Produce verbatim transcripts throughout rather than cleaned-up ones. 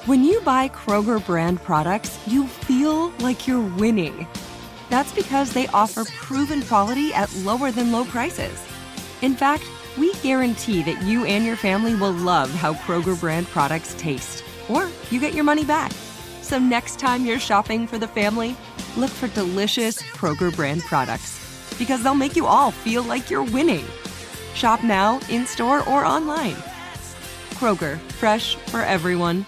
When you buy Kroger brand products, you feel like you're winning. That's because they offer proven quality at lower than low prices. In fact, we guarantee that you and your family will love how Kroger brand products taste, or you get your money back. So next time you're shopping for the family, look for delicious Kroger brand products, because they'll make you all feel like you're winning. Shop now, in-store, or online. Kroger, fresh for everyone.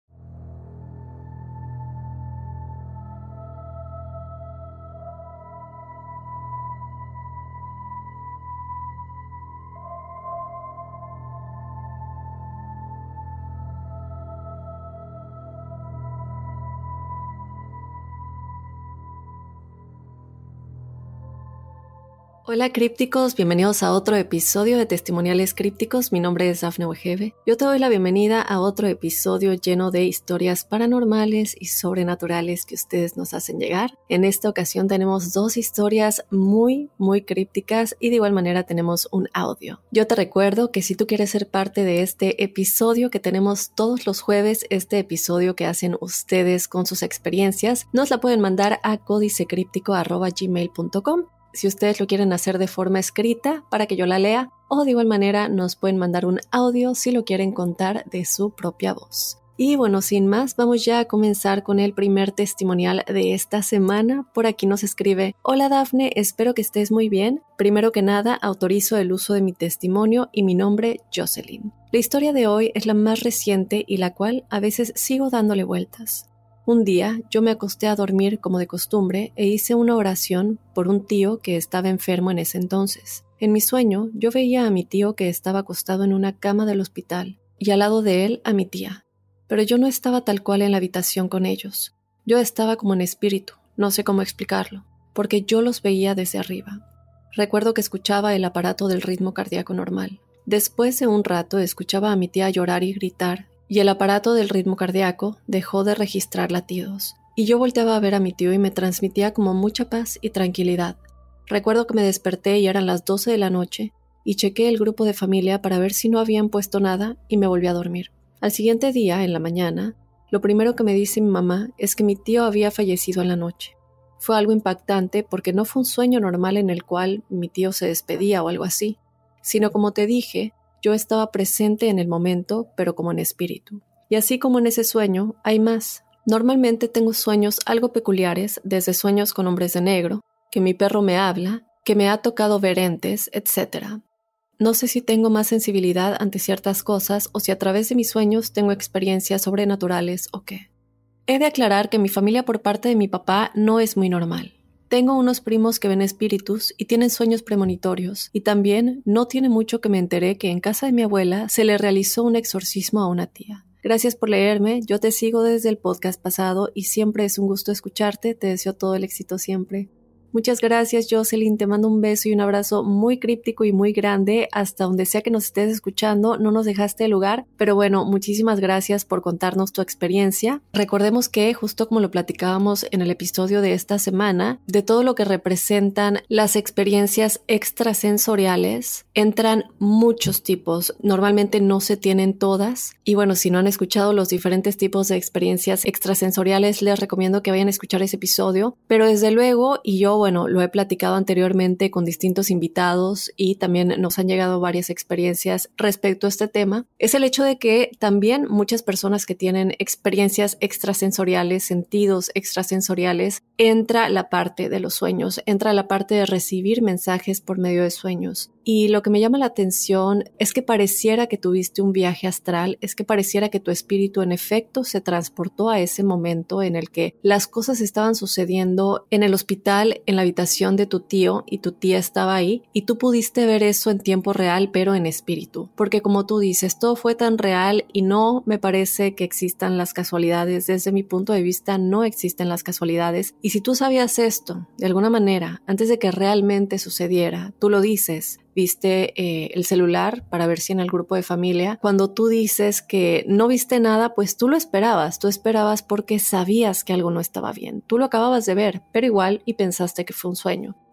Hola crípticos, bienvenidos a otro episodio de Testimoniales Crípticos. Mi nombre es Dafne Wegebe. Yo te doy la bienvenida a otro episodio lleno de historias paranormales y sobrenaturales que ustedes nos hacen llegar. En esta ocasión tenemos dos historias muy, muy crípticas y de igual manera tenemos un audio. Yo te recuerdo que si tú quieres ser parte de este episodio que tenemos todos los jueves, este episodio que hacen ustedes con sus experiencias, nos la pueden mandar a códicecríptico arroba gmail punto com. Si ustedes lo quieren hacer de forma escrita para que yo la lea, o de igual manera nos pueden mandar un audio si lo quieren contar de su propia voz. Y bueno, sin más, vamos ya a comenzar con el primer testimonial de esta semana. Por aquí nos escribe: Hola Dafne, espero que estés muy bien. Primero que nada, autorizo el uso de mi testimonio y mi nombre, Jocelyn. La historia de hoy es la más reciente y la cual a veces sigo dándole vueltas. Un día yo me acosté a dormir como de costumbre e hice una oración por un tío que estaba enfermo en ese entonces. En mi sueño yo veía a mi tío que estaba acostado en una cama del hospital y al lado de él a mi tía. Pero yo no estaba tal cual en la habitación con ellos. Yo estaba como en espíritu, no sé cómo explicarlo, porque yo los veía desde arriba. Recuerdo que escuchaba el aparato del ritmo cardíaco normal. Después de un rato escuchaba a mi tía llorar y gritar, y el aparato del ritmo cardíaco dejó de registrar latidos. Y yo volteaba a ver a mi tío y me transmitía como mucha paz y tranquilidad. Recuerdo que me desperté y eran las doce de la noche, y chequé el grupo de familia para ver si no habían puesto nada y me volví a dormir. Al siguiente día, en la mañana, lo primero que me dice mi mamá es que mi tío había fallecido en la noche. Fue algo impactante porque no fue un sueño normal en el cual mi tío se despedía o algo así, sino como te dije, yo estaba presente en el momento, pero como en espíritu. Y así como en ese sueño, hay más. Normalmente tengo sueños algo peculiares, desde sueños con hombres de negro, que mi perro me habla, que me ha tocado ver entes, etcétera. No sé si tengo más sensibilidad ante ciertas cosas o si a través de mis sueños tengo experiencias sobrenaturales o qué. He de aclarar que mi familia por parte de mi papá no es muy normal. Tengo unos primos que ven espíritus y tienen sueños premonitorios, y también no tiene mucho que me enteré que en casa de mi abuela se le realizó un exorcismo a una tía. Gracias por leerme, yo te sigo desde el podcast pasado y siempre es un gusto escucharte, te deseo todo el éxito siempre. Muchas gracias, Jocelyn, te mando un beso y un abrazo muy críptico y muy grande hasta donde sea que nos estés escuchando, no nos dejaste el lugar, pero bueno, muchísimas gracias por contarnos tu experiencia. Recordemos que, justo como lo platicábamos en el episodio de esta semana, de todo lo que representan las experiencias extrasensoriales, entran muchos tipos, normalmente no se tienen todas, y bueno, si no han escuchado los diferentes tipos de experiencias extrasensoriales, les recomiendo que vayan a escuchar ese episodio, pero desde luego, y yo bueno, lo he platicado anteriormente con distintos invitados y también nos han llegado varias experiencias respecto a este tema, es el hecho de que también muchas personas que tienen experiencias extrasensoriales, sentidos extrasensoriales, entra la parte de los sueños, entra la parte de recibir mensajes por medio de sueños. Y lo que me llama la atención es que pareciera que tuviste un viaje astral, es que pareciera que tu espíritu en efecto se transportó a ese momento en el que las cosas estaban sucediendo en el hospital, en la habitación de tu tío y tu tía estaba ahí y tú pudiste ver eso en tiempo real pero en espíritu. Porque como tú dices, todo fue tan real y no me parece que existan las casualidades. Desde mi punto de vista no existen las casualidades. Y si tú sabías esto, de alguna manera, antes de que realmente sucediera, tú lo dices, viste eh, el celular para ver si en el grupo de familia, cuando tú dices que no viste nada, pues tú lo esperabas, tú esperabas porque sabías que algo no estaba bien, tú lo acababas de ver, pero igual y pensaste que fue un sueño.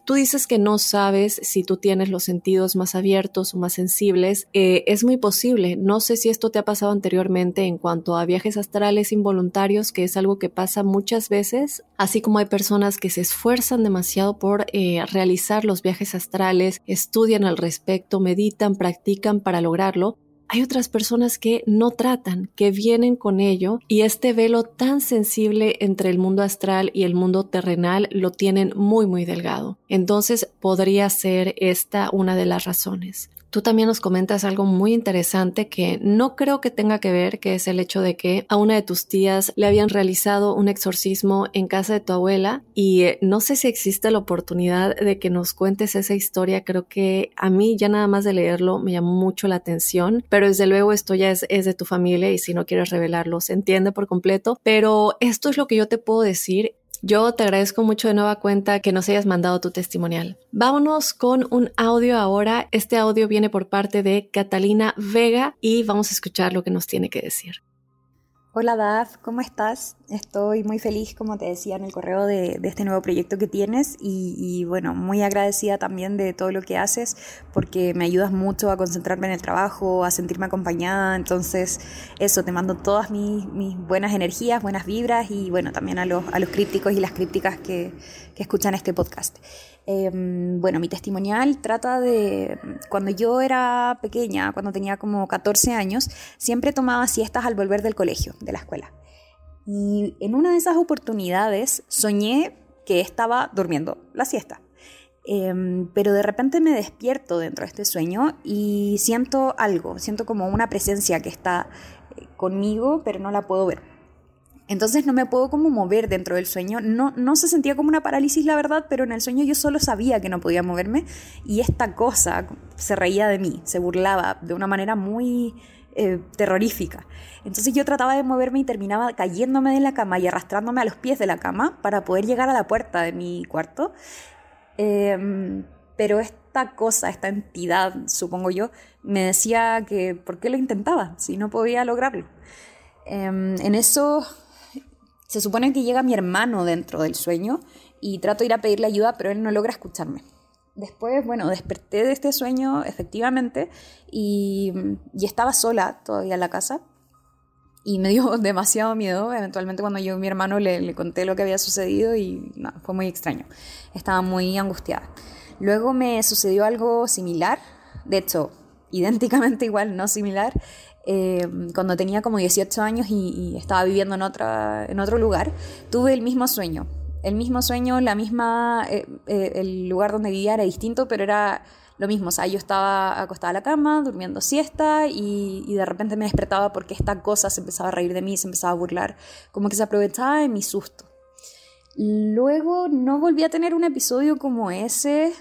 Tú dices que no sabes si tú tienes los sentidos más abiertos o más sensibles. Eh, es muy posible. No sé si esto te ha pasado anteriormente en cuanto a viajes astrales involuntarios, que es algo que pasa muchas veces, así como hay personas que se esfuerzan demasiado por eh, realizar los viajes astrales, estudian al respecto, meditan, practican para lograrlo. Hay otras personas que no tratan, que vienen con ello y este velo tan sensible entre el mundo astral y el mundo terrenal lo tienen muy muy delgado. Entonces podría ser esta una de las razones. Tú también nos comentas algo muy interesante que no creo que tenga que ver, que es el hecho de que a una de tus tías le habían realizado un exorcismo en casa de tu abuela y eh, no sé si existe la oportunidad de que nos cuentes esa historia. Creo que a mí ya nada más de leerlo me llamó mucho la atención, pero desde luego esto ya es, es de tu familia y si no quieres revelarlo se entiende por completo, pero esto es lo que yo te puedo decir. Yo te agradezco mucho de nueva cuenta que nos hayas mandado tu testimonial. Vámonos con un audio ahora. Este audio viene por parte de Catalina Vega y vamos a escuchar lo que nos tiene que decir. Hola Daf, ¿cómo estás? Estoy muy feliz, como te decía en el correo, de, de este nuevo proyecto que tienes y, y bueno, muy agradecida también de todo lo que haces porque me ayudas mucho a concentrarme en el trabajo, a sentirme acompañada. Entonces eso, te mando todas mis, mis buenas energías, buenas vibras y bueno, también a los, a los crípticos y las crípticas que, que escuchan este podcast. Eh, bueno, mi testimonial trata de cuando yo era pequeña, cuando tenía como catorce años, siempre tomaba siestas al volver del colegio, de la escuela. Y en una de esas oportunidades soñé que estaba durmiendo la siesta. Eh, pero de repente me despierto dentro de este sueño y siento algo, siento como una presencia que está conmigo, pero no la puedo ver. Entonces no me puedo como mover dentro del sueño, no, no se sentía como una parálisis la verdad, pero en el sueño yo solo sabía que no podía moverme y esta cosa se reía de mí, se burlaba de una manera muy eh, terrorífica. Entonces yo trataba de moverme y terminaba cayéndome de la cama y arrastrándome a los pies de la cama para poder llegar a la puerta de mi cuarto. Eh, pero esta cosa, esta entidad, supongo yo, me decía que ¿por qué lo intentaba si no podía lograrlo? Eh, en eso... Se supone que llega mi hermano dentro del sueño y trato de ir a pedirle ayuda, pero él no logra escucharme. Después, bueno, desperté de este sueño, efectivamente, y, y estaba sola todavía en la casa. Y me dio demasiado miedo. Eventualmente cuando yo a mi hermano le, le conté lo que había sucedido y no, fue muy extraño. Estaba muy angustiada. Luego me sucedió algo similar, de hecho, idénticamente igual, no similar, Eh, cuando tenía como dieciocho años y, y estaba viviendo en, otra, en otro lugar, tuve el mismo sueño. El mismo sueño, la misma, eh, eh, el lugar donde vivía era distinto, pero era lo mismo. O sea, yo estaba acostada en la cama, durmiendo siesta y, y de repente me despertaba porque esta cosa se empezaba a reír de mí, se empezaba a burlar, como que se aprovechaba de mi susto. Luego no volví a tener un episodio como ese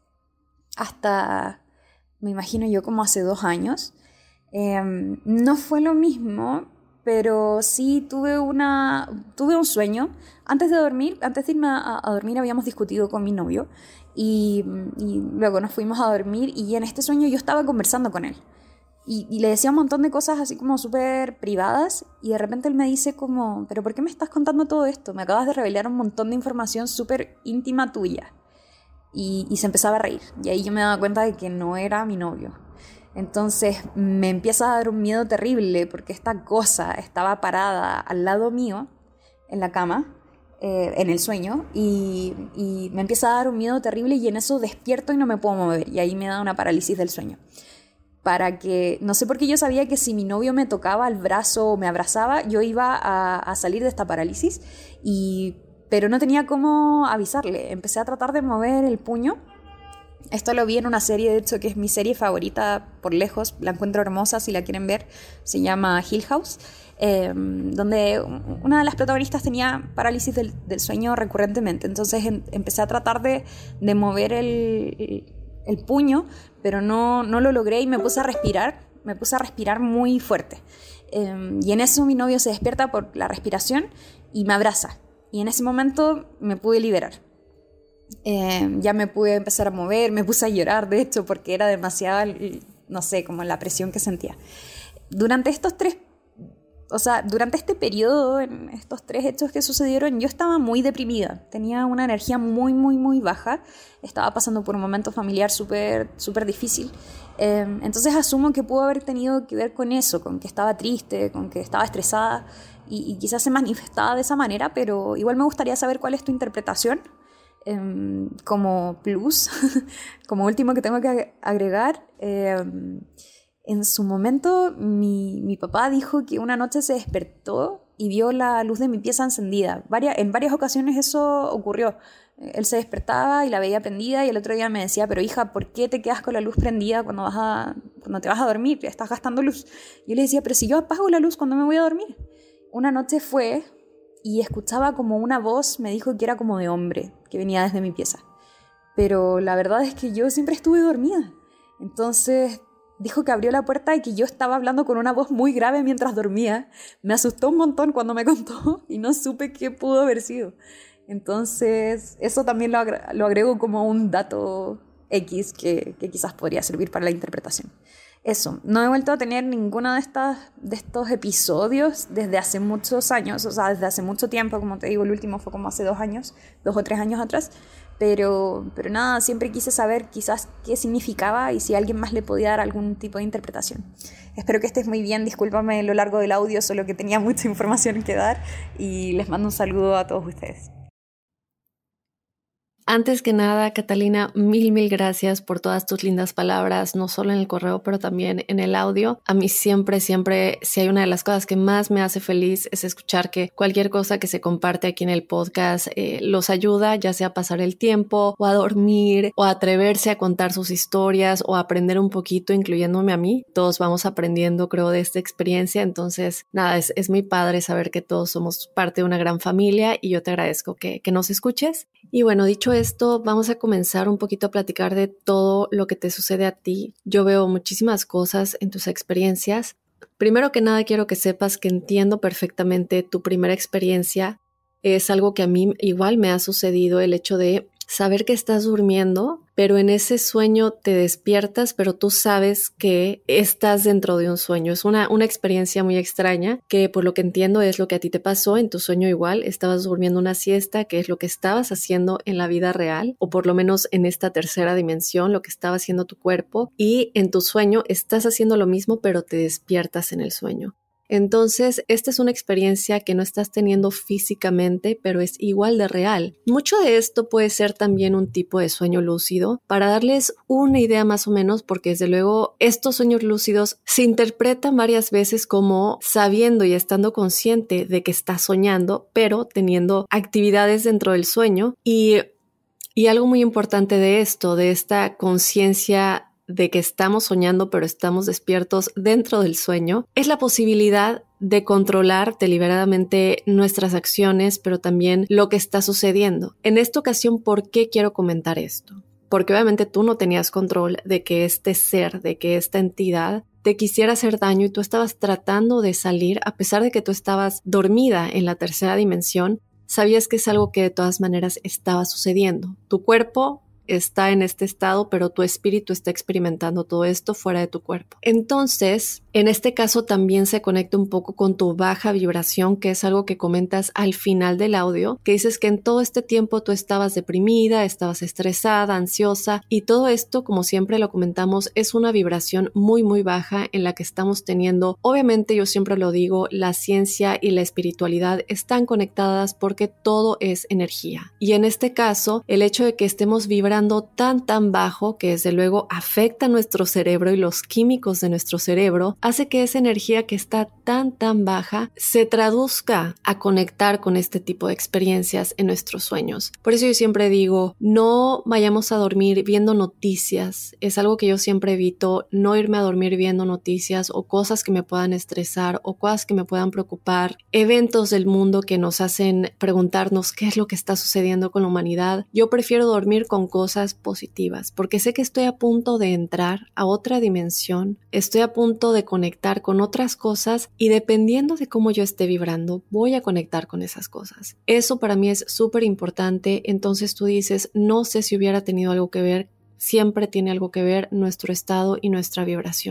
hasta, me imagino yo, como hace dos años. Eh, no fue lo mismo, pero sí tuve, una, tuve un sueño. Antes de dormir, antes de irme a, a dormir habíamos discutido con mi novio y, y luego nos fuimos a dormir y en este sueño yo estaba conversando con él y, y le decía un montón de cosas así como súper privadas y de repente él me dice como, ¿pero por qué me estás contando todo esto? Me acabas de revelar un montón de información súper íntima tuya. Y, y se empezaba a reír y ahí yo me daba cuenta de que no era mi novio. Entonces me empieza a dar un miedo terrible porque esta cosa estaba parada al lado mío en la cama, eh, en el sueño, y, y me empieza a dar un miedo terrible y en eso despierto y no me puedo mover y ahí me da una parálisis del sueño. Para que, no sé por qué yo sabía que si mi novio me tocaba el brazo o me abrazaba, yo iba a, a salir de esta parálisis, y, pero no tenía cómo avisarle. Empecé a tratar de mover el puño. Esto lo vi en una serie, de hecho, que es mi serie favorita por lejos, la encuentro hermosa si la quieren ver, se llama Hill House, eh, donde una de las protagonistas tenía parálisis del, del sueño recurrentemente. Entonces em, empecé a tratar de, de mover el, el puño, pero no, no lo logré y me puse a respirar, me puse a respirar muy fuerte. Eh, y en eso mi novio se despierta por la respiración y me abraza. Y en ese momento me pude liberar. Eh, ya me pude empezar a mover, me puse a llorar de hecho porque era demasiada, no sé, como la presión que sentía. Durante estos tres o sea, durante este periodo, en estos tres hechos que sucedieron, yo estaba muy deprimida. Tenía una energía muy, muy, muy baja. Estaba pasando por un momento familiar súper, súper difícil. Eh, entonces asumo que pudo haber tenido que ver con eso, con que estaba triste, con que estaba estresada y, y quizás se manifestaba de esa manera, pero igual me gustaría saber cuál es tu interpretación. Eh, como plus, como último que tengo que agregar, eh, en su momento mi, mi papá dijo que una noche se despertó y vio la luz de mi pieza encendida. Varias, en varias ocasiones eso ocurrió. Él se despertaba y la veía prendida y el otro día me decía, pero hija, ¿por qué te quedas con la luz prendida cuando, vas a, cuando te vas a dormir? Estás gastando luz. Yo le decía, pero si yo apago la luz cuando me voy a dormir. Una noche fue y escuchaba como una voz, me dijo que era como de hombre, que venía desde mi pieza. Pero la verdad es que yo siempre estuve dormida. Entonces dijo que abrió la puerta y que yo estaba hablando con una voz muy grave mientras dormía. Me asustó un montón cuando me contó y no supe qué pudo haber sido. Entonces, eso también lo, agre- lo agrego como un dato X que, que quizás podría servir para la interpretación. Eso, no he vuelto a tener ninguno de, estas, de estos episodios desde hace muchos años, o sea, desde hace mucho tiempo, como te digo, el último fue como hace dos años, dos o tres años atrás, pero, pero nada, siempre quise saber quizás qué significaba y si a alguien más le podía dar algún tipo de interpretación. Espero que estés muy bien, discúlpame lo largo del audio, solo que tenía mucha información que dar y les mando un saludo a todos ustedes. Antes que nada, Catalina, mil, mil gracias por todas tus lindas palabras, no solo en el correo, pero también en el audio. A mí siempre, siempre, si hay una de las cosas que más me hace feliz es escuchar que cualquier cosa que se comparte aquí en el podcast eh, los ayuda, ya sea a pasar el tiempo o a dormir o a atreverse a contar sus historias o a aprender un poquito, incluyéndome a mí. Todos vamos aprendiendo, creo, de esta experiencia. Entonces, nada, es, es muy padre saber que todos somos parte de una gran familia y yo te agradezco que, que nos escuches. Y bueno, dicho esto, vamos a comenzar un poquito a platicar de todo lo que te sucede a ti. Yo veo muchísimas cosas en tus experiencias. Primero que nada, quiero que sepas que entiendo perfectamente tu primera experiencia. Es algo que a mí igual me ha sucedido, el hecho de saber que estás durmiendo, pero en ese sueño te despiertas, pero tú sabes que estás dentro de un sueño. Es una, una experiencia muy extraña que, por lo que entiendo, es lo que a ti te pasó en tu sueño igual. Estabas durmiendo una siesta, que es lo que estabas haciendo en la vida real, o por lo menos en esta tercera dimensión, lo que estaba haciendo tu cuerpo, y en tu sueño estás haciendo lo mismo, pero te despiertas en el sueño. Entonces, esta es una experiencia que no estás teniendo físicamente, pero es igual de real. Mucho de esto puede ser también un tipo de sueño lúcido, para darles una idea más o menos, porque desde luego estos sueños lúcidos se interpretan varias veces como sabiendo y estando consciente de que estás soñando, pero teniendo actividades dentro del sueño. Y, y algo muy importante de esto, de esta conciencia de que estamos soñando pero estamos despiertos dentro del sueño, es la posibilidad de controlar deliberadamente nuestras acciones, pero también lo que está sucediendo. En esta ocasión, ¿por qué quiero comentar esto? Porque obviamente tú no tenías control de que este ser, de que esta entidad te quisiera hacer daño y tú estabas tratando de salir, a pesar de que tú estabas dormida en la tercera dimensión, sabías que es algo que de todas maneras estaba sucediendo. Tu cuerpo está en este estado, pero tu espíritu está experimentando todo esto fuera de tu cuerpo. Entonces, en este caso también se conecta un poco con tu baja vibración, que es algo que comentas al final del audio, que dices que en todo este tiempo tú estabas deprimida, estabas estresada, ansiosa, y todo esto, como siempre lo comentamos, es una vibración muy muy baja en la que estamos teniendo. Obviamente, yo siempre lo digo, la ciencia y la espiritualidad están conectadas porque todo es energía. Y en este caso, el hecho de que estemos vibrando tan tan bajo, que desde luego afecta a nuestro cerebro y los químicos de nuestro cerebro, hace que esa energía que está tan tan baja se traduzca a conectar con este tipo de experiencias en nuestros sueños. Por eso yo siempre digo, no vayamos a dormir viendo noticias. Es algo que yo siempre evito, no irme a dormir viendo noticias o cosas que me puedan estresar o cosas que me puedan preocupar, eventos del mundo que nos hacen preguntarnos qué es lo que está sucediendo con la humanidad. Yo prefiero dormir con cosas cosas positivas, porque sé que estoy a punto de entrar a otra dimensión, estoy a punto de conectar con otras cosas y dependiendo de cómo yo esté vibrando, voy a conectar con esas cosas. Eso para mí es súper importante. Entonces tú dices, no sé si hubiera tenido algo que ver, siempre tiene algo que ver nuestro estado y nuestra vibración.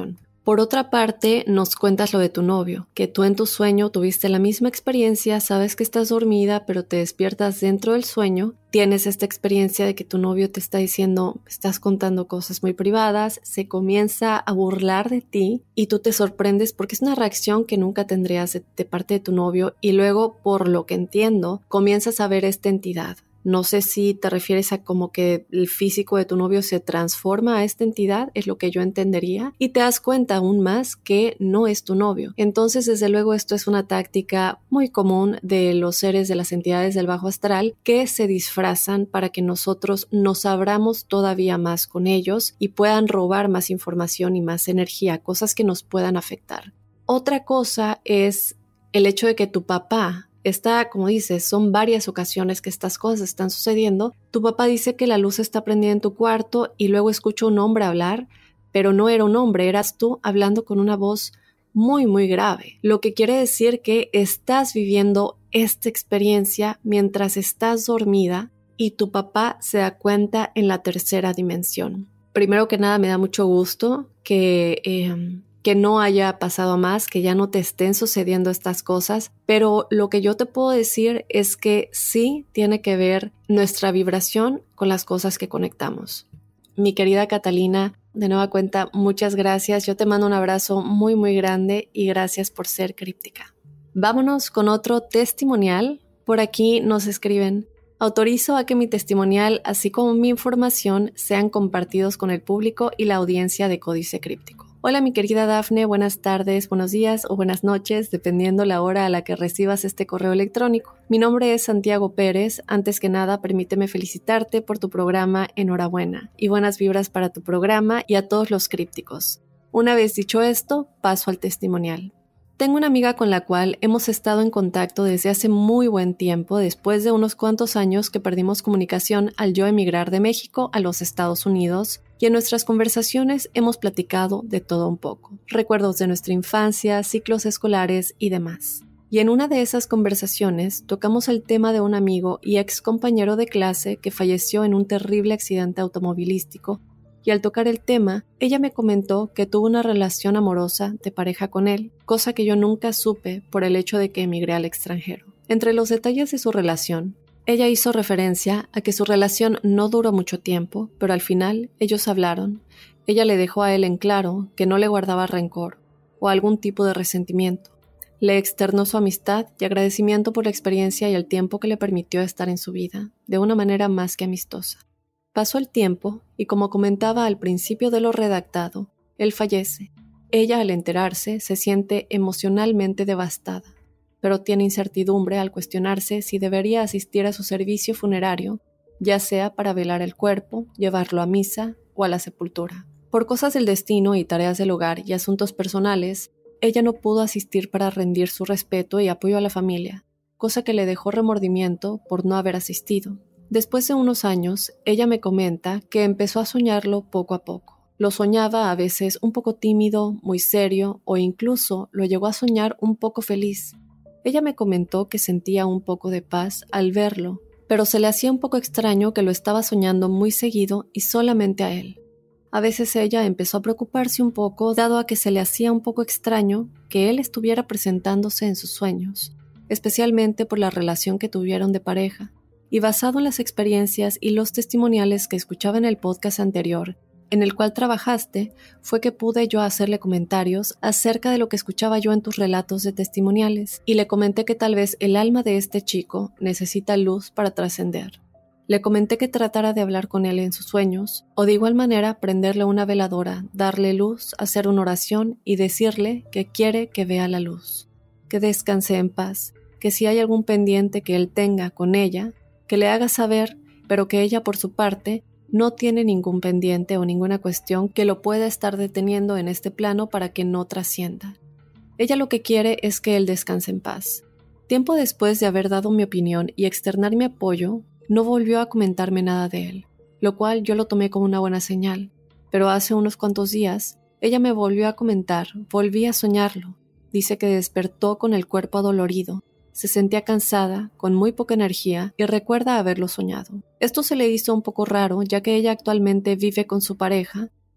Por otra parte, nos cuentas lo de tu novio, que tú en tu sueño tuviste la misma experiencia, sabes que estás dormida, pero te despiertas dentro del sueño, tienes esta experiencia de que tu novio te está diciendo, estás contando cosas muy privadas, se comienza a burlar de ti y tú te sorprendes porque es una reacción que nunca tendrías de, de parte de tu novio y luego, por lo que entiendo, comienzas a ver esta entidad. No sé si te refieres a como que el físico de tu novio se transforma a esta entidad, es lo que yo entendería, y te das cuenta aún más que no es tu novio. Entonces, desde luego, esto es una táctica muy común de los seres de las entidades del bajo astral que se disfrazan para que nosotros nos abramos todavía más con ellos y puedan robar más información y más energía, cosas que nos puedan afectar. Otra cosa es el hecho de que tu papá Está, como dices, son varias ocasiones que estas cosas están sucediendo. Tu papá dice que la luz está prendida en tu cuarto y luego escucha un hombre hablar, pero no era un hombre, eras tú hablando con una voz muy, muy grave. Lo que quiere decir que estás viviendo esta experiencia mientras estás dormida y tu papá se da cuenta en la tercera dimensión. Primero que nada, me da mucho gusto que... Eh, que no haya pasado más, que ya no te estén sucediendo estas cosas, pero lo que yo te puedo decir es que sí tiene que ver nuestra vibración con las cosas que conectamos. Mi querida Catalina, de nueva cuenta, muchas gracias. Yo te mando un abrazo muy, muy grande y gracias por ser críptica. Vámonos con otro testimonial. Por aquí nos escriben: autorizo a que mi testimonial, así como mi información, sean compartidos con el público y la audiencia de Códice Críptico. Hola mi querida Dafne, buenas tardes, buenos días o buenas noches, dependiendo la hora a la que recibas este correo electrónico. Mi nombre es Santiago Pérez. Antes que nada, permíteme felicitarte por tu programa. Enhorabuena y buenas vibras para tu programa y a todos los crípticos. Una vez dicho esto, paso al testimonial. Tengo una amiga con la cual hemos estado en contacto desde hace muy buen tiempo, después de unos cuantos años que perdimos comunicación al yo emigrar de México a los Estados Unidos, y en nuestras conversaciones hemos platicado de todo un poco, recuerdos de nuestra infancia, ciclos escolares y demás. Y en una de esas conversaciones tocamos el tema de un amigo y ex compañero de clase que falleció en un terrible accidente automovilístico, y al tocar el tema, ella me comentó que tuvo una relación amorosa de pareja con él, cosa que yo nunca supe por el hecho de que emigré al extranjero. Entre los detalles de su relación, ella hizo referencia a que su relación no duró mucho tiempo, pero al final ellos hablaron. Ella le dejó a él en claro que no le guardaba rencor o algún tipo de resentimiento. Le externó su amistad y agradecimiento por la experiencia y el tiempo que le permitió estar en su vida, de una manera más que amistosa. Pasó el tiempo y, como comentaba al principio de lo redactado, él fallece. Ella, al enterarse, se siente emocionalmente devastada, pero tiene incertidumbre al cuestionarse si debería asistir a su servicio funerario, ya sea para velar el cuerpo, llevarlo a misa o a la sepultura. Por cosas del destino y tareas del hogar y asuntos personales, ella no pudo asistir para rendir su respeto y apoyo a la familia, cosa que le dejó remordimiento por no haber asistido. Después de unos años, ella me comenta que empezó a soñarlo poco a poco. Lo soñaba a veces un poco tímido, muy serio, o incluso lo llegó a soñar un poco feliz. Ella me comentó que sentía un poco de paz al verlo, pero se le hacía un poco extraño que lo estaba soñando muy seguido y solamente a él. A veces ella empezó a preocuparse un poco, dado a que se le hacía un poco extraño que él estuviera presentándose en sus sueños, especialmente por la relación que tuvieron de pareja. Y basado en las experiencias y los testimoniales que escuchaba en el podcast anterior, en el cual trabajaste, fue que pude yo hacerle comentarios acerca de lo que escuchaba yo en tus relatos de testimoniales, y le comenté que tal vez el alma de este chico necesita luz para trascender. Le comenté que tratara de hablar con él en sus sueños, o de igual manera prenderle una veladora, darle luz, hacer una oración y decirle que quiere que vea la luz, que descanse en paz, que si hay algún pendiente que él tenga con ella, que le haga saber, pero que ella por su parte no tiene ningún pendiente o ninguna cuestión que lo pueda estar deteniendo en este plano para que no trascienda. Ella lo que quiere es que él descanse en paz. Tiempo después de haber dado mi opinión y externar mi apoyo, no volvió a comentarme nada de él, lo cual yo lo tomé como una buena señal, pero hace unos cuantos días ella me volvió a comentar, volví a soñarlo. Dice que despertó con el cuerpo adolorido. Se sentía cansada, con muy poca energía, y recuerda haberlo soñado. Esto se le hizo un poco raro, ya que ella actualmente vive con su pareja,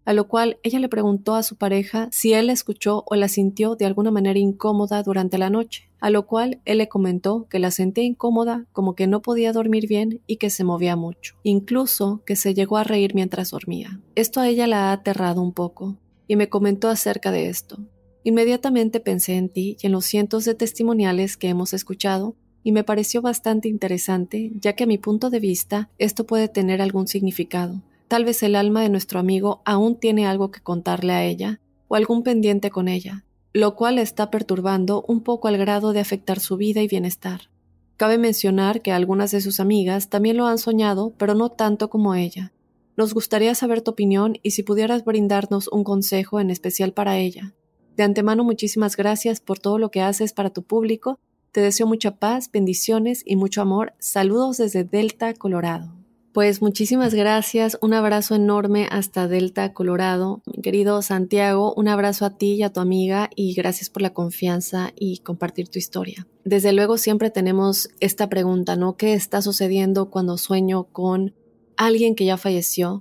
a lo cual ella le preguntó a su pareja si él la escuchó o la sintió de alguna manera incómoda durante la noche, a lo cual él le comentó que la sentía incómoda, como que no podía dormir bien y que se movía mucho, incluso que se llegó a reír mientras dormía. Esto a ella la ha aterrado un poco y me comentó acerca de esto. Inmediatamente pensé en ti y en los cientos de testimoniales que hemos escuchado y me pareció bastante interesante, ya que a mi punto de vista esto puede tener algún significado. Tal vez el alma de nuestro amigo aún tiene algo que contarle a ella o algún pendiente con ella, lo cual le está perturbando un poco al grado de afectar su vida y bienestar. Cabe mencionar que algunas de sus amigas también lo han soñado, pero no tanto como ella. Nos gustaría saber tu opinión y si pudieras brindarnos un consejo en especial para ella. De antemano, muchísimas gracias por todo lo que haces para tu público. Te deseo mucha paz, bendiciones y mucho amor. Saludos desde Delta, Colorado. Pues muchísimas gracias, un abrazo enorme hasta Delta, Colorado. Mi querido Santiago, un abrazo a ti y a tu amiga y gracias por la confianza y compartir tu historia. Desde luego siempre tenemos esta pregunta, ¿no? ¿Qué está sucediendo cuando sueño con alguien que ya falleció?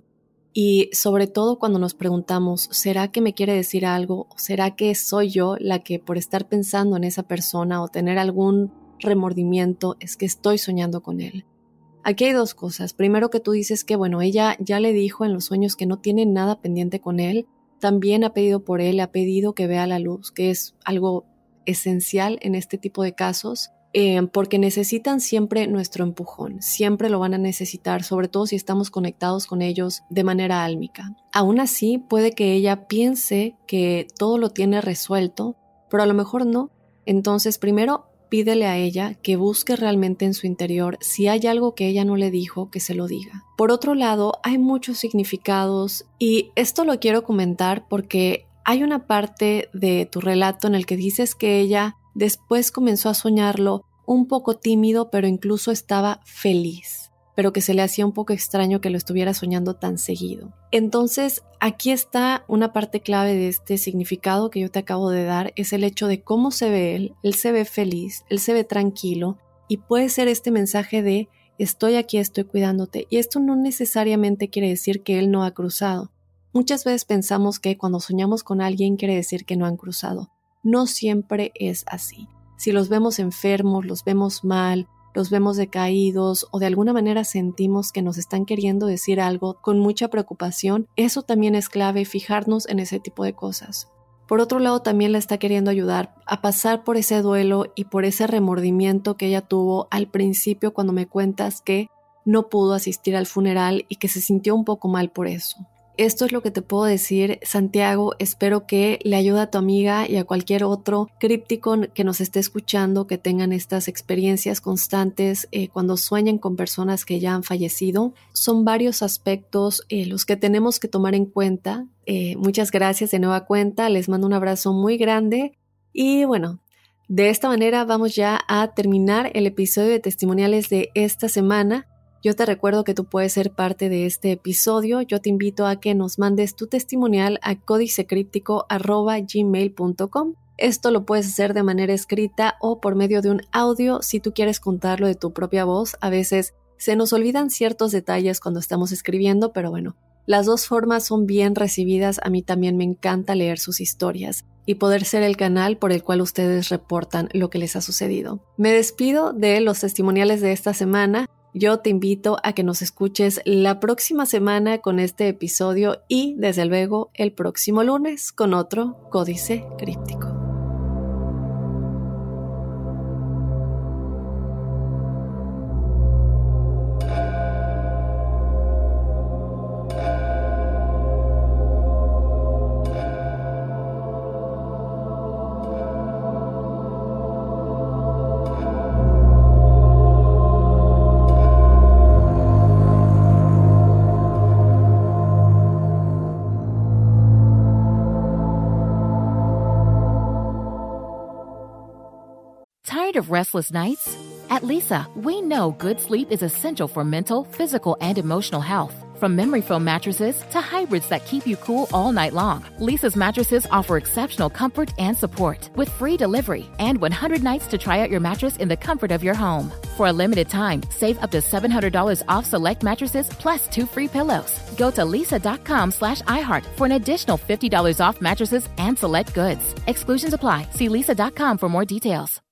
Y sobre todo cuando nos preguntamos, ¿será que me quiere decir algo? ¿O será que soy yo la que por estar pensando en esa persona o tener algún remordimiento es que estoy soñando con él? Aquí hay dos cosas. Primero, que tú dices que, bueno, ella ya le dijo en los sueños que no tiene nada pendiente con él. También ha pedido por él, ha pedido que vea la luz, que es algo esencial en este tipo de casos, eh, porque necesitan siempre nuestro empujón. Siempre lo van a necesitar, sobre todo si estamos conectados con ellos de manera álmica. Aún así, puede que ella piense que todo lo tiene resuelto, pero a lo mejor no. Entonces, primero, pídele a ella que busque realmente en su interior si hay algo que ella no le dijo, que se lo diga. Por otro lado, hay muchos significados y esto lo quiero comentar porque hay una parte de tu relato en el que dices que ella después comenzó a soñarlo un poco tímido, pero incluso estaba feliz, pero que se le hacía un poco extraño que lo estuviera soñando tan seguido. Entonces, aquí está una parte clave de este significado que yo te acabo de dar, es el hecho de cómo se ve él. Él se ve feliz, él se ve tranquilo y puede ser este mensaje de estoy aquí, estoy cuidándote. Y esto no necesariamente quiere decir que él no ha cruzado. Muchas veces pensamos que cuando soñamos con alguien quiere decir que no han cruzado. No siempre es así. Si los vemos enfermos, los vemos mal, los vemos decaídos o de alguna manera sentimos que nos están queriendo decir algo con mucha preocupación, eso también es clave, fijarnos en ese tipo de cosas. Por otro lado, también la está queriendo ayudar a pasar por ese duelo y por ese remordimiento que ella tuvo al principio cuando me cuentas que no pudo asistir al funeral y que se sintió un poco mal por eso. Esto es lo que te puedo decir, Santiago. Espero que le ayude a tu amiga y a cualquier otro críptico que nos esté escuchando, que tengan estas experiencias constantes eh, cuando sueñen con personas que ya han fallecido. Son varios aspectos eh, los que tenemos que tomar en cuenta. Eh, muchas gracias de nueva cuenta, les mando un abrazo muy grande y bueno, de esta manera vamos ya a terminar el episodio de testimoniales de esta semana. Yo te recuerdo que tú puedes ser parte de este episodio. Yo te invito a que nos mandes tu testimonial a códicecríptico arroba gmail punto com. Esto lo puedes hacer de manera escrita o por medio de un audio si tú quieres contarlo de tu propia voz. A veces se nos olvidan ciertos detalles cuando estamos escribiendo, pero bueno, las dos formas son bien recibidas. A mí también me encanta leer sus historias y poder ser el canal por el cual ustedes reportan lo que les ha sucedido. Me despido de los testimoniales de esta semana. Yo te invito a que nos escuches la próxima semana con este episodio y, desde luego, el próximo lunes con otro Códice Críptico. Tired of restless nights? At Leesa, we know good sleep is essential for mental, physical, and emotional health. From memory foam mattresses to hybrids that keep you cool all night long, Leesa's mattresses offer exceptional comfort and support with free delivery and one hundred nights to try out your mattress in the comfort of your home. For a limited time, save up to seven hundred dollars off select mattresses plus two free pillows. Go to leesa.com slash iHeart for an additional fifty dollars off mattresses and select goods. Exclusions apply. See leesa dot com for more details.